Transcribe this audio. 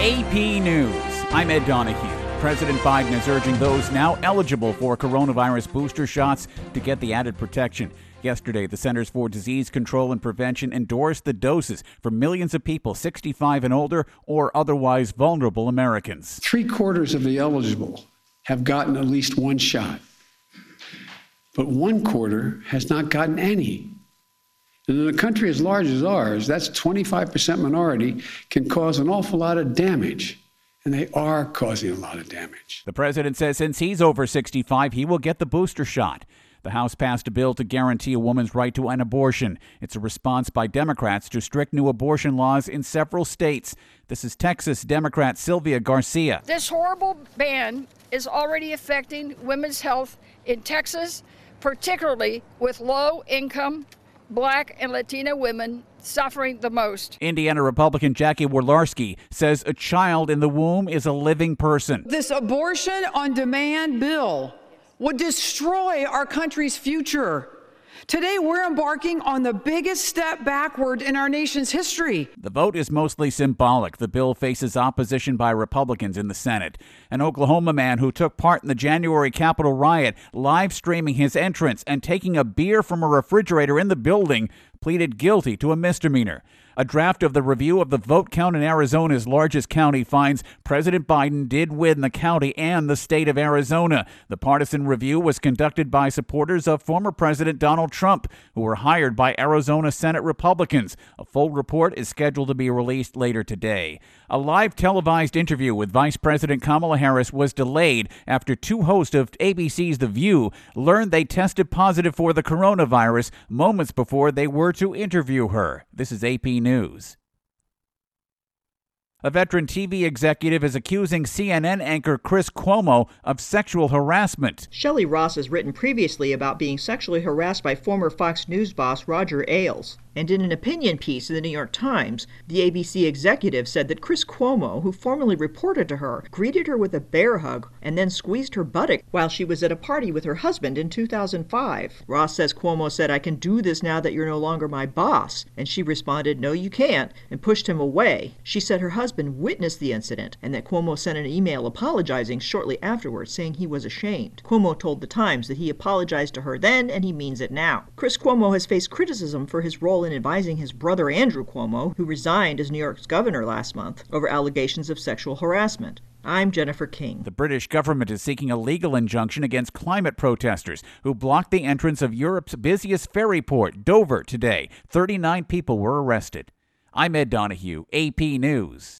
AP News. I'm Ed Donahue. President Biden is urging those now eligible for coronavirus booster shots to get the added protection. Yesterday, the Centers for Disease Control and Prevention endorsed the doses for millions of people 65 and older or otherwise vulnerable Americans. 3/4 of the eligible have gotten at least one shot, but 1/4 has not gotten any. And in a country as large as ours, that's 25% minority, can cause an awful lot of damage. And they are causing a lot of damage. The president says since he's over 65, he will get the booster shot. The House passed a bill to guarantee a woman's right to an abortion. It's a response by Democrats to strict new abortion laws in several states. This is Texas Democrat Sylvia Garcia. This horrible ban is already affecting women's health in Texas, particularly with low-income Black and Latina women suffering the most. Indiana Republican Jackie Walorski says a child in the womb is a living person. This abortion on demand bill would destroy our country's future. Today, we're embarking on the biggest step backward in our nation's history. The vote is mostly symbolic. The bill faces opposition by Republicans in the Senate. An Oklahoma man who took part in the January Capitol riot, live streaming his entrance and taking a beer from a refrigerator in the building, pleaded guilty to a misdemeanor. A draft of the review of the vote count in Arizona's largest county finds President Biden did win the county and the state of Arizona. The partisan review was conducted by supporters of former President Donald Trump, who were hired by Arizona Senate Republicans. A full report is scheduled to be released later today. A live televised interview with Vice President Kamala Harris was delayed after two hosts of ABC's The View learned they tested positive for the coronavirus moments before they were to interview her. This is AP News. A veteran TV executive is accusing CNN anchor Chris Cuomo of sexual harassment. Shelley Ross has written previously about being sexually harassed by former Fox News boss Roger Ailes. And in an opinion piece in the New York Times, the ABC executive said that Chris Cuomo, who formerly reported to her, greeted her with a bear hug and then squeezed her buttock while she was at a party with her husband in 2005. Ross says Cuomo said, "I can do this now that you're no longer my boss." And she responded, "No, you can't," and pushed him away. She said her husband witnessed the incident and that Cuomo sent an email apologizing shortly afterwards, saying he was ashamed. Cuomo told the Times that he apologized to her then and he means it now. Chris Cuomo has faced criticism for his role in advising his brother Andrew Cuomo, who resigned as New York's governor last month, over allegations of sexual harassment. I'm Jennifer King. The British government is seeking a legal injunction against climate protesters who blocked the entrance of Europe's busiest ferry port, Dover, today. 39 people were arrested. I'm Ed Donahue, AP News.